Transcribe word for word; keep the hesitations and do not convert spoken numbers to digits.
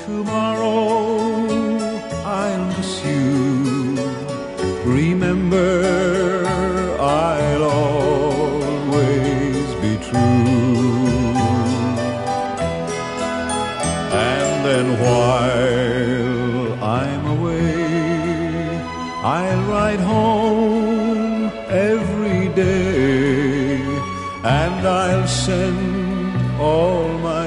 tomorrow I'll miss you. Remember, I'll always be true. And then while I'm away, I'll write home every day, and I'll send all my